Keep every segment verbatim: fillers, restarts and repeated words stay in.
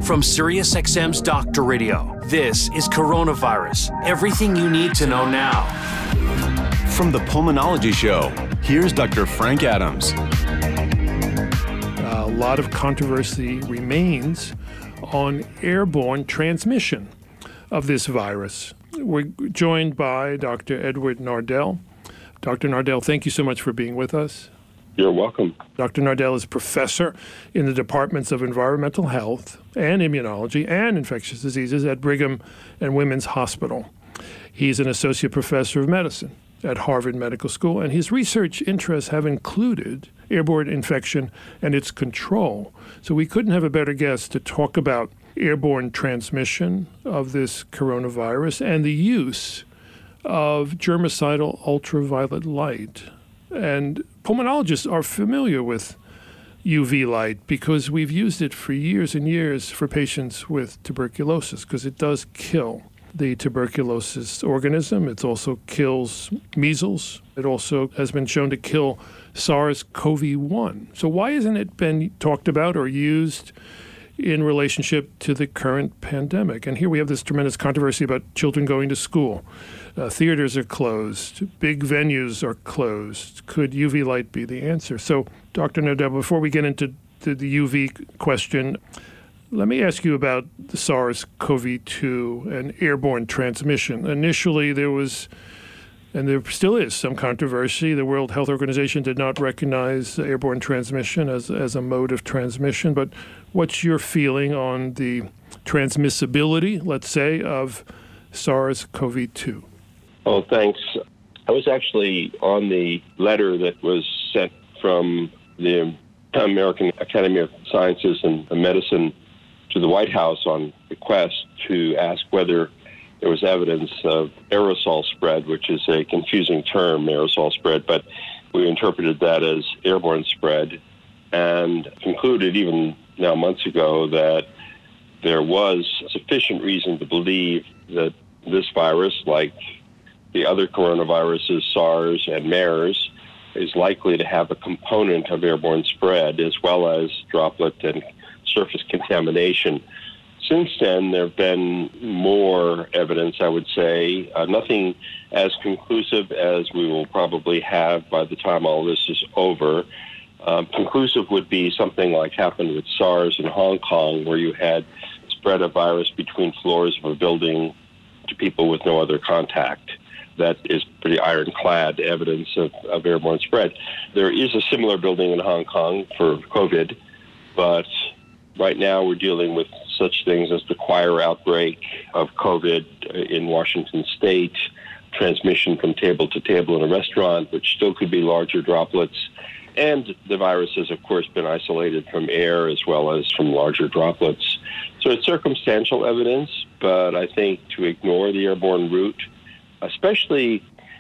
From SiriusXM's Doctor Radio, this is Coronavirus. Everything you need to know now. From the Pulmonology Show, here's Doctor Frank Adams. A lot of controversy remains on airborne transmission of this virus. We're joined by Doctor Edward Nardell. Doctor Nardell, thank you so much for being with us. You're welcome. Doctor Nardell is professor in the departments of environmental health and immunology and infectious diseases at Brigham and Women's Hospital. He's an associate professor of medicine at Harvard Medical School, and his research interests have included airborne infection and its control. So we couldn't have a better guest to talk about airborne transmission of this coronavirus and the use of germicidal ultraviolet light. And pulmonologists are familiar with U V light because we've used it for years and years for patients with tuberculosis because it does kill the tuberculosis organism. It also kills measles. It also has been shown to kill SARS-C o V one. So why hasn't it been talked about or used in relationship to the current pandemic? And here we have this tremendous controversy about children going to school. Uh, theaters are closed. Big venues are closed. Could U V light be the answer? So, Doctor Nardell, before we get into the, the U V question, let me ask you about the SARS-C o V two and airborne transmission. Initially, there was, and there still is, some controversy. The World Health Organization did not recognize airborne transmission as, as a mode of transmission. But what's your feeling on the transmissibility, let's say, of SARS-C o V two? Oh, thanks. I was actually on the letter that was sent from the American Academy of Sciences and Medicine to the White House on request to ask whether there was evidence of aerosol spread, which is a confusing term, aerosol spread, but we interpreted that as airborne spread and concluded even now months ago that there was sufficient reason to believe that this virus, like the other coronaviruses, SARS and MERS, is likely to have a component of airborne spread as well as droplet and surface contamination. Since then, there have been more evidence, I would say, uh, nothing as conclusive as we will probably have by the time all this is over. Um, conclusive would be something like happened with SARS in Hong Kong, where you had spread of virus between floors of a building to people with no other contact. That is pretty ironclad evidence of, of airborne spread. There is a similar building in Hong Kong for COVID, but right now we're dealing with such things as the choir outbreak of COVID in Washington State, transmission from table to table in a restaurant, which still could be larger droplets. And the virus has, of course, been isolated from air as well as from larger droplets. So it's circumstantial evidence, but I think to ignore the airborne route, especially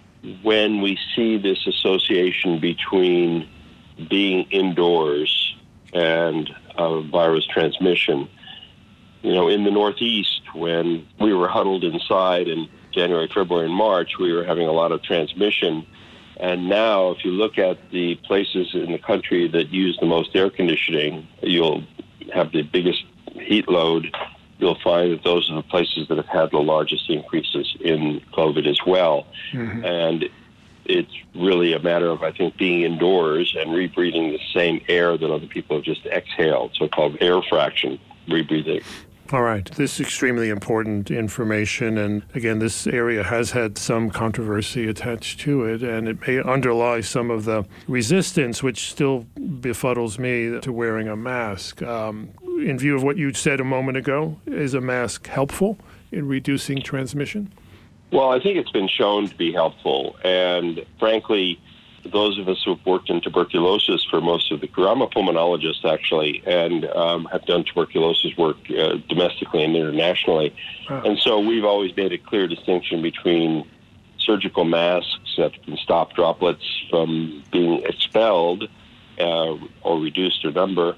when we see this association between being indoors and uh, virus transmission. You know, in the Northeast, when we were huddled inside in January, February, and March, we were having a lot of transmission. And now, if you look at the places in the country that use the most air conditioning, you'll have the biggest heat load. You'll find that those are the places that have had the largest increases in COVID as well. Mm-hmm. And it's really a matter of, I think, being indoors and rebreathing the same air that other people have just exhaled, so-called air fraction rebreathing. All right. This is extremely important information. And again, this area has had some controversy attached to it, and it may underlie some of the resistance, which still befuddles me, to wearing a mask. Um, in view of what you said a moment ago, is a mask helpful in reducing transmission? Well, I think it's been shown to be helpful. And frankly, those of us who have worked in tuberculosis for most of the career, I'm a pulmonologist actually, and um, have done tuberculosis work uh, domestically and internationally. Oh. And so we've always made a clear distinction between surgical masks that can stop droplets from being expelled uh, or reduce their number,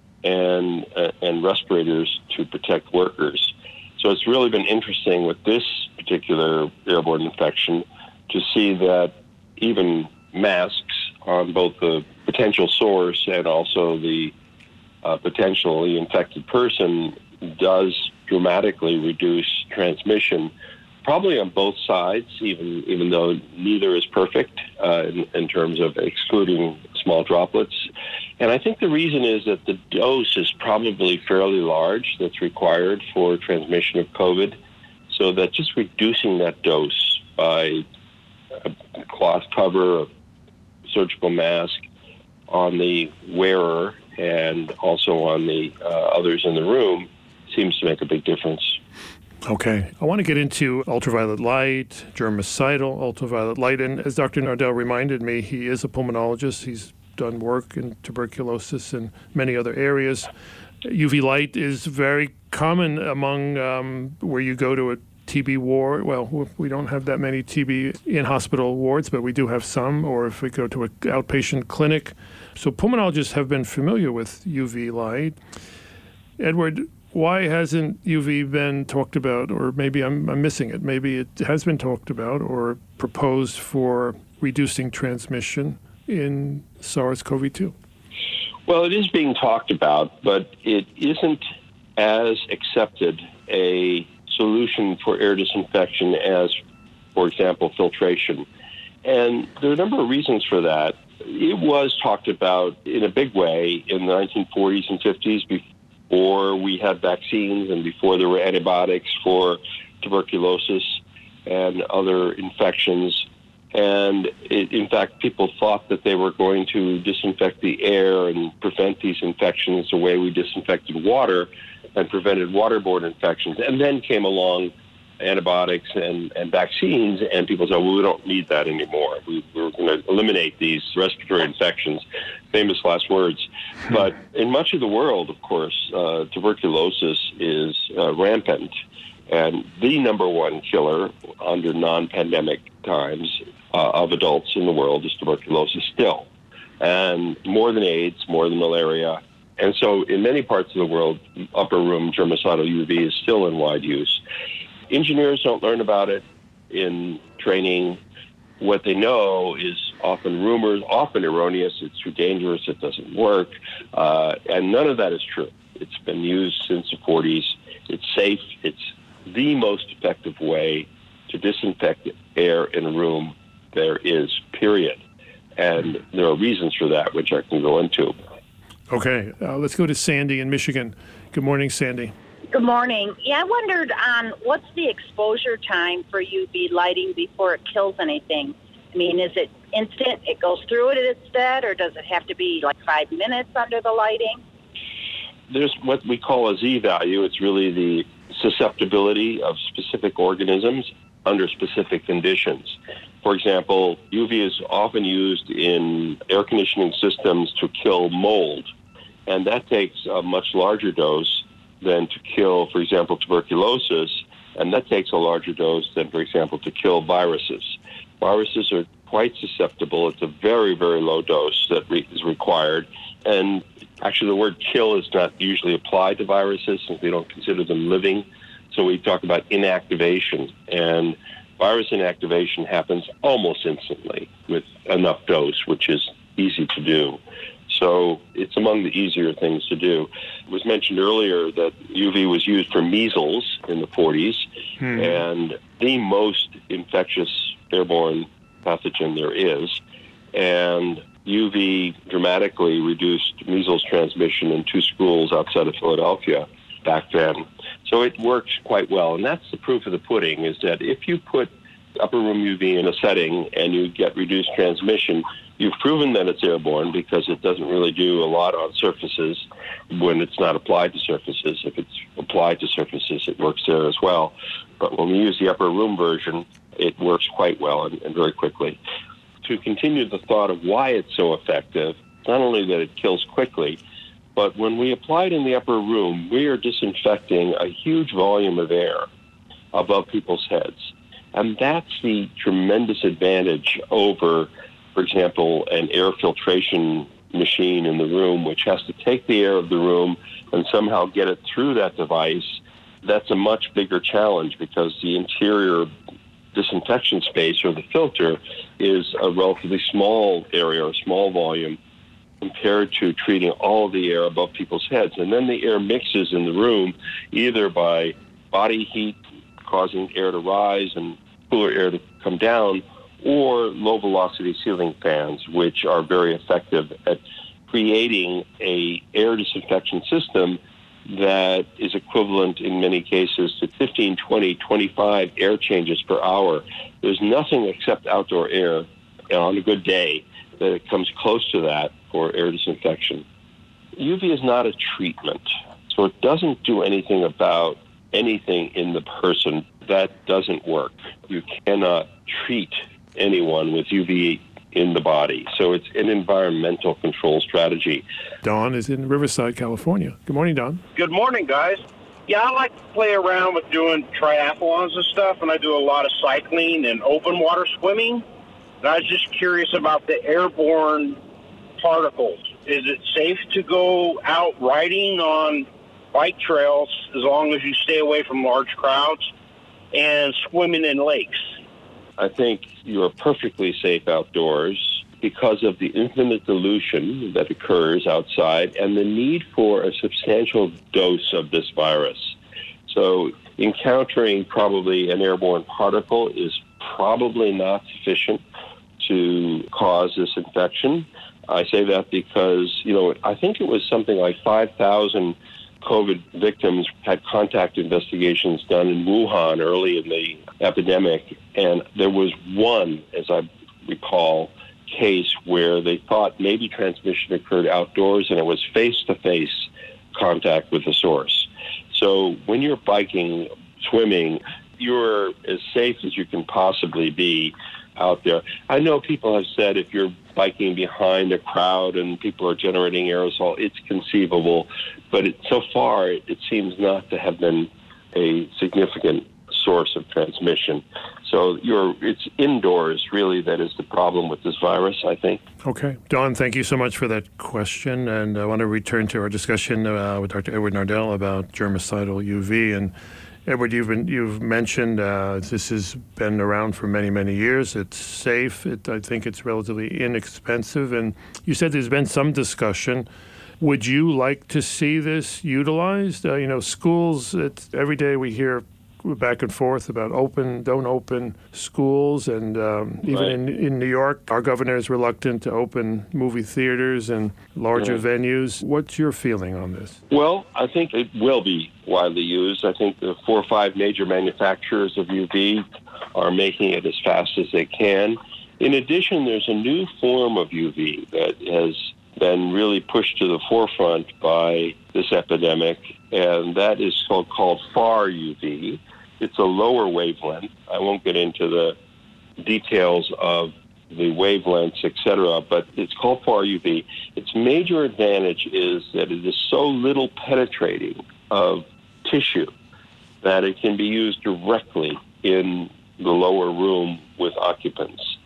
and uh, and respirators to protect workers. So it's really been interesting with this particular airborne infection to see that even masks on both the potential source and also the a potentially infected person does dramatically reduce transmission, probably on both sides, even even though neither is perfect uh, in, in terms of excluding small droplets. And I think the reason is that the dose is probably fairly large that's required for transmission of COVID, so that just reducing that dose by a cloth cover, a surgical mask on the wearer and also on the uh, others in the room seems to make a big difference. Okay. I want to get into ultraviolet light, germicidal ultraviolet light. And as Doctor Nardell reminded me, he is a pulmonologist. He's done work in tuberculosis and many other areas. U V light is very common among um, where you go to a T B ward. Well, we don't have that many T B in-hospital wards, but we do have some, or if we go to an outpatient clinic. So pulmonologists have been familiar with U V light. Edward, why hasn't U V been talked about, or maybe I'm, I'm missing it, maybe it has been talked about or proposed for reducing transmission in SARS-C o V two? Well, it is being talked about, but it isn't as accepted a solution for air disinfection as, for example, filtration. And there are a number of reasons for that. It was talked about in a big way in the nineteen forties and fifties before we had vaccines and before there were antibiotics for tuberculosis and other infections. And it, in fact, people thought that they were going to disinfect the air and prevent these infections the way we disinfected water and prevented waterborne infections. And then came along antibiotics and, and vaccines, and people said, well, we don't need that anymore. We, we're going to eliminate these respiratory infections. Famous last words. But in much of the world, of course, uh, tuberculosis is uh, rampant. And the number one killer under non-pandemic times uh, of adults in the world is tuberculosis still. And more than AIDS, more than malaria. And so in many parts of the world, upper room germicidal U V is still in wide use. Engineers don't learn about it in training. What they know is often rumors, often erroneous. It's too dangerous. It doesn't work. Uh, and none of that is true. It's been used since the forties. It's safe. It's the most effective way to disinfect air in a room there is, period. And there are reasons for that, which I can go into. Okay, uh, let's go to Sandy in Michigan. Good morning, Sandy. Good morning. Yeah, I wondered on what's the exposure time for U V lighting before it kills anything? I mean, is it instant, it goes through it and it's dead, or does it have to be like five minutes under the lighting? There's what we call a Z value. It's really the susceptibility of specific organisms under specific conditions. For example, U V is often used in air conditioning systems to kill mold, and that takes a much larger dose than to kill, for example, tuberculosis, and that takes a larger dose than, for example, to kill viruses. Viruses are quite susceptible. It's a very, very low dose that re- is required, and actually the word kill is not usually applied to viruses since we don't consider them living, so we talk about inactivation, and virus inactivation happens almost instantly with enough dose, which is easy to do. So it's among the easier things to do. It was mentioned earlier that U V was used for measles in the forties, hmm. and the most infectious airborne pathogen there is. And U V dramatically reduced measles transmission in two schools outside of Philadelphia back then. So it works quite well. And that's the proof of the pudding, is that if you put upper room U V in a setting and you get reduced transmission, you've proven that it's airborne because it doesn't really do a lot on surfaces when it's not applied to surfaces. If it's applied to surfaces, it works there as well. But when we use the upper room version, it works quite well and, and very quickly. To continue the thought of why it's so effective, not only that it kills quickly, but when we apply it in the upper room, we are disinfecting a huge volume of air above people's heads. And that's the tremendous advantage over, for example, an air filtration machine in the room, which has to take the air of the room and somehow get it through that device. That's a much bigger challenge because the interior disinfection space, or the filter, is a relatively small area or small volume. compared to treating all the air above people's heads. And then the air mixes in the room either by body heat causing air to rise and cooler air to come down, or low-velocity ceiling fans, which are very effective at creating a air disinfection system that is equivalent in many cases to fifteen, twenty, twenty-five air changes per hour. There's nothing except outdoor air on a good day that it comes close to that for air disinfection. U V is not a treatment, so it doesn't do anything about anything in the person. That doesn't work. You cannot treat anyone with U V in the body. So it's an environmental control strategy. Don is in Riverside, California. Good morning, Don. Good morning, guys. Yeah, I like to play around with doing triathlons and stuff, and I do a lot of cycling and open water swimming. And I was just curious about the airborne particles. Is it safe to go out riding on bike trails as long as you stay away from large crowds and swimming in lakes? I think you are perfectly safe outdoors because of the infinite dilution that occurs outside and the need for a substantial dose of this virus. So encountering probably an airborne particle is probably not sufficient to cause this infection. I say that because, you know, I think it was something like five thousand COVID victims had contact investigations done in Wuhan early in the epidemic, and there was one, as I recall, case where they thought maybe transmission occurred outdoors, and it was face-to-face contact with the source. So when you're biking, swimming, you're as safe as you can possibly be out there. I know people have said if you're biking behind a crowd and people are generating aerosol, it's conceivable, but it, so far it, it seems not to have been a significant source of transmission. So you're, it's indoors, really, that is the problem with this virus, I think. Okay. Don, thank you so much for that question. And I want to return to our discussion uh, with Doctor Edward Nardell about germicidal U V. And Edward, you've been, you've mentioned uh, this has been around for many, many years. It's safe. It, I think it's relatively inexpensive. And you said there's been some discussion. Would you like to see this utilized? Uh, you know, schools, it's, every day we hear back and forth about open, don't open schools. And um, even right. in, in New York, our governor is reluctant to open movie theaters and larger yeah. venues. What's your feeling on this? Well, I think it will be widely used. I think the four or five major manufacturers of U V are making it as fast as they can. In addition, there's a new form of U V that has been really pushed to the forefront by this epidemic, and that is called, called far U V. It's a lower wavelength. I won't get into the details of the wavelengths, et cetera, but it's called far U V. Its major advantage is that it is so little penetrating of tissue that it can be used directly in the lower room with occupants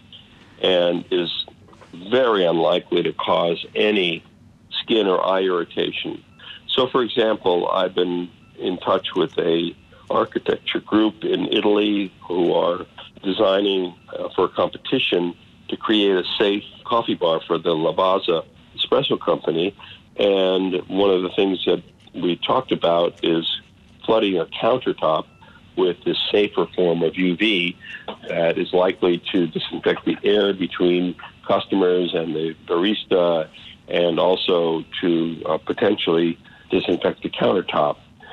and is very unlikely to cause any skin or eye irritation. So, for example, I've been in touch with a architecture group in Italy who are designing uh, for a competition to create a safe coffee bar for the Lavazza espresso company. And one of the things that we talked about is flooding a countertop with this safer form of U V that is likely to disinfect the air between customers and the barista, and also to uh, potentially disinfect the countertop.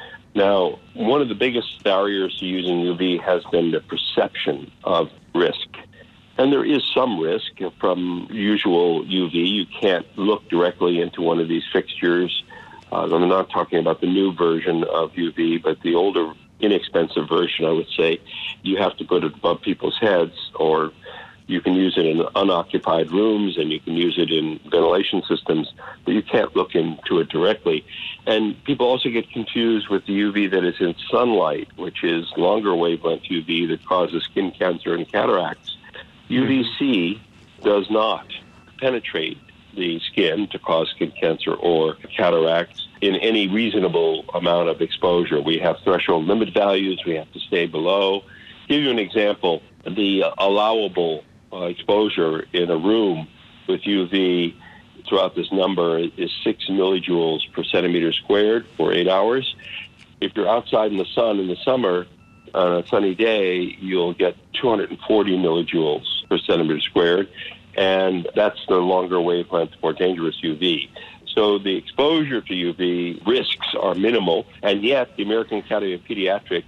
Now, one of the biggest barriers to using U V has been the perception of risk. And there is some risk from usual U V. You can't look directly into one of these fixtures. Uh, I'm not talking about the new version of U V, but the older, inexpensive version, I would say. You have to put it above people's heads, or you can use it in unoccupied rooms, and you can use it in ventilation systems, but you can't look into it directly. And people also get confused with the U V that is in sunlight, which is longer wavelength U V that causes skin cancer and cataracts. U V C does not penetrate the skin to cause skin cancer or cataracts in any reasonable amount of exposure. We have threshold limit values we have to stay below. Give you an example, the allowable uh, exposure in a room with U V throw out this number, is six millijoules per centimeter squared for eight hours. If you're outside in the sun in the summer, on a sunny day, you'll get two hundred forty millijoules per centimeter squared, and that's the longer wavelength, more dangerous U V. So the exposure to U V risks are minimal, and yet the American Academy of Pediatrics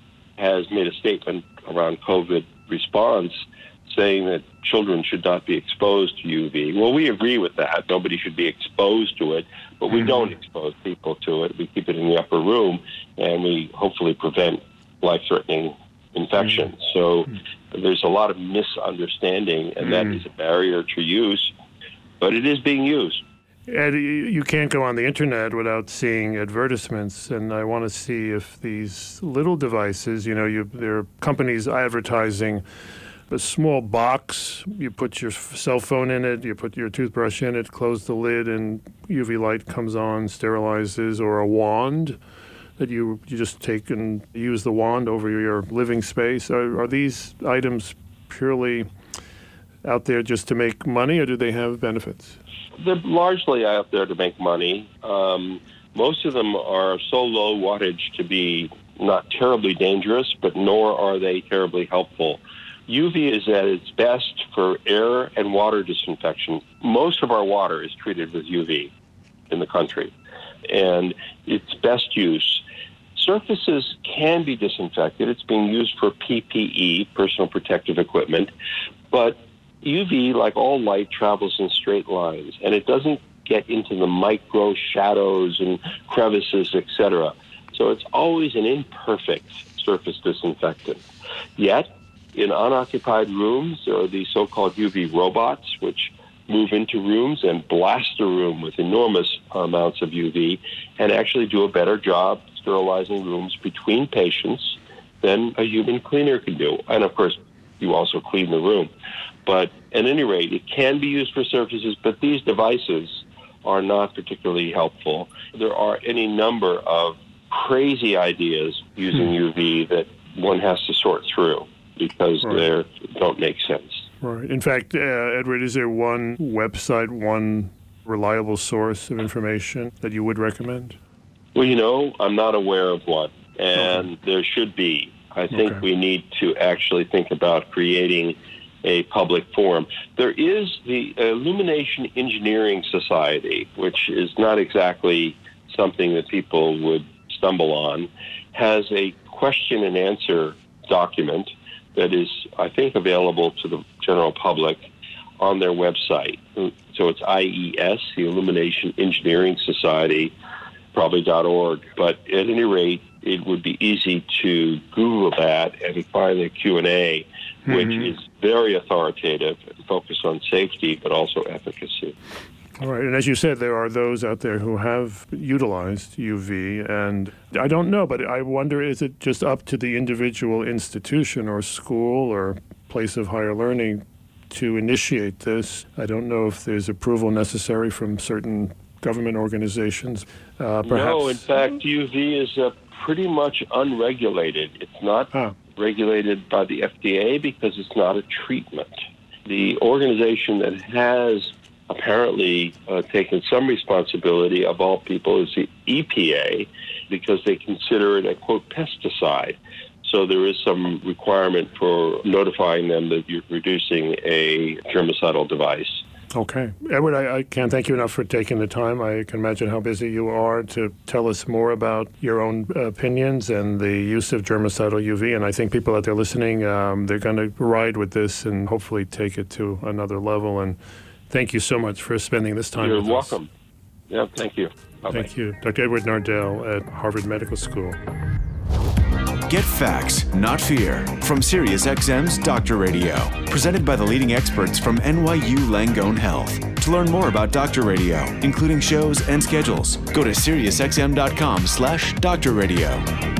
has made a statement around COVID response saying that children should not be exposed to U V. Well, we agree with that. Nobody should be exposed to it, but we don't expose people to it. We keep it in the upper room, and we hopefully prevent life-threatening infections. So there's a lot of misunderstanding, and that is a barrier to use, but it is being used. Ed, you can't go on the internet without seeing advertisements, and I want to see if these little devices, you know, you, there are companies advertising a small box, you put your cell phone in it, you put your toothbrush in it, close the lid, and U V light comes on, sterilizes, or a wand that you, you just take and use the wand over your living space. Are, are these items purely out there just to make money, or do they have benefits? They're largely out there to make money. Um, most of them are so low wattage to be not terribly dangerous, but nor are they terribly helpful. U V is at its best for air and water disinfection. Most of our water is treated with U V in the country, and it's best use. Surfaces can be disinfected. It's being used for P P E, personal protective equipment, but U V, like all light, travels in straight lines, and it doesn't get into the micro shadows and crevices, et cetera. So it's always an imperfect surface disinfectant. Yet, in unoccupied rooms, there are these so-called U V robots, which move into rooms and blast a room with enormous amounts of U V and actually do a better job sterilizing rooms between patients than a human cleaner can do. And, of course, you also clean the room. But at any rate, it can be used for surfaces, but these devices are not particularly helpful. There are any number of crazy ideas using hmm. U V that one has to sort through because right. they don't make sense. Right. In fact, uh, Edward, is there one website, one reliable source of information that you would recommend? Well, you know, I'm not aware of one, and okay. there should be. I think okay. we need to actually think about creating a public forum. There is the Illumination Engineering Society, which is not exactly something that people would stumble on, has a question and answer document that is, I think, available to the general public on their website. So it's I E S, the Illumination Engineering Society, probably .org. But at any rate, it would be easy to Google that and find the Q and A, mm-hmm. which is very authoritative and focused on safety, but also efficacy. All right. And as you said, there are those out there who have utilized U V. And I don't know, but I wonder, is it just up to the individual institution or school or place of higher learning to initiate this? I don't know if there's approval necessary from certain government organizations. Uh, perhaps. No, in fact, U V is uh, pretty much unregulated. It's not ah. regulated by the F D A because it's not a treatment. The organization that has apparently uh, taken some responsibility of all people is the E P A because they consider it a, quote, pesticide. So there is some requirement for notifying them that you're reducing a germicidal device. Okay. Edward, I, I can't thank you enough for taking the time. I can imagine how busy you are to tell us more about your own opinions and the use of germicidal U V. And I think people out there listening, um, they're going to ride with this and hopefully take it to another level. And thank you so much for spending this time You're with welcome. us. Yeah, thank you. Bye-bye. Thank you. Doctor Edward Nardell at Harvard Medical School. Get facts, not fear, from SiriusXM's Doctor Radio. Presented by the leading experts from N Y U Langone Health. To learn more about Doctor Radio, including shows and schedules, go to SiriusXM.com slash Doctor Radio.